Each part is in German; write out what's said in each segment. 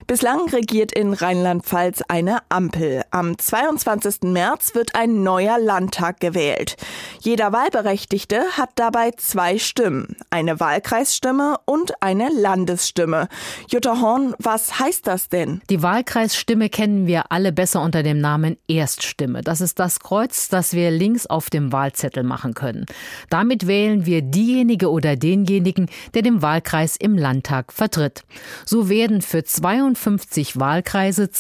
Bislang regiert in Rheinland-Pfalz eine Ampel. Am 22. März wird ein neuer Landtag gewählt. Jeder Wahlberechtigte hat dabei 2 Stimmen. Eine Wahlkreisstimme und eine Landesstimme. Jutta Horn, was heißt das denn? Die Wahlkreisstimme kennen wir alle besser unter dem Namen Erststimme. Das ist das Kreuz, das wir links auf dem Wahlzettel machen können. Damit wählen wir diejenige oder denjenigen, der den Wahlkreis im Landtag vertritt. So werden für 52 Wahlkreise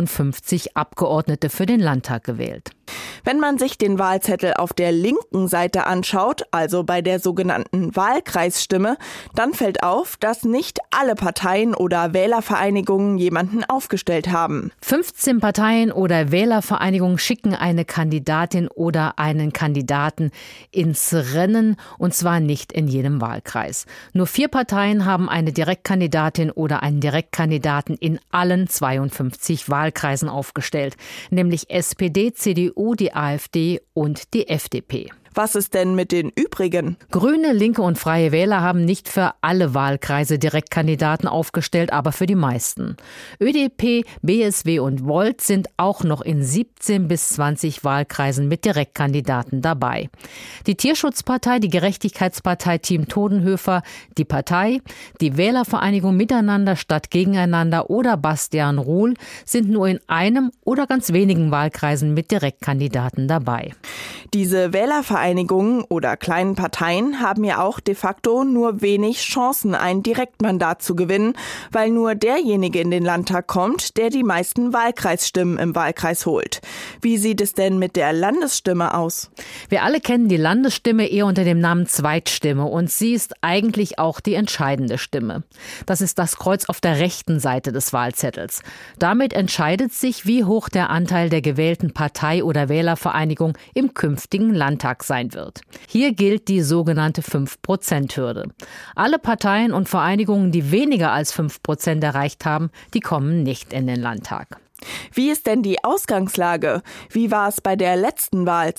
52 Abgeordnete für den Landtag gewählt. Wenn man sich den Wahlzettel auf der linken Seite anschaut, also bei der sogenannten Wahlkreisstimme, dann fällt auf, dass nicht alle Parteien oder Wählervereinigungen jemanden aufgestellt haben. 15 Parteien oder Wählervereinigungen schicken eine Kandidatin oder einen Kandidaten ins Rennen, und zwar nicht in jedem Wahlkreis. Nur 4 Parteien haben eine Direktkandidatin oder einen Direktkandidaten in allen 52 Wahlkreisen aufgestellt, nämlich SPD, CDU, die AfD und die FDP. Was ist denn mit den übrigen? Grüne, Linke und Freie Wähler haben nicht für alle Wahlkreise Direktkandidaten aufgestellt, aber für die meisten. ÖDP, BSW und Volt sind auch noch in 17 bis 20 Wahlkreisen mit Direktkandidaten dabei. Die Tierschutzpartei, die Gerechtigkeitspartei Team Todenhöfer, die Partei, die Wählervereinigung Miteinander statt Gegeneinander oder Bastian Ruhl sind nur in einem oder ganz wenigen Wahlkreisen mit Direktkandidaten dabei. Diese Wählervereinigungen oder kleinen Parteien haben ja auch de facto nur wenig Chancen, ein Direktmandat zu gewinnen, weil nur derjenige in den Landtag kommt, der die meisten Wahlkreisstimmen im Wahlkreis holt. Wie sieht es denn mit der Landesstimme aus? Wir alle kennen die Landesstimme eher unter dem Namen Zweitstimme, und sie ist eigentlich auch die entscheidende Stimme. Das ist das Kreuz auf der rechten Seite des Wahlzettels. Damit entscheidet sich, wie hoch der Anteil der gewählten Partei oder Wählervereinigung im künftigen Landtag sein wird. Hier gilt die sogenannte 5%-Hürde. Alle Parteien und Vereinigungen, die weniger als 5% erreicht haben, die kommen nicht in den Landtag. Wie ist denn die Ausgangslage? Wie war es bei der letzten Wahl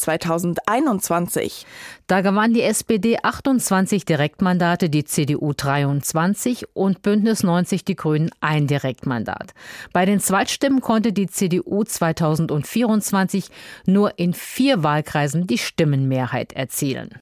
2021? Da gewann die SPD 28 Direktmandate, die CDU 23 und Bündnis 90 Die Grünen ein Direktmandat. Bei den Zweitstimmen konnte die CDU 2024 nur in 4 Wahlkreisen die Stimmenmehrheit erzielen.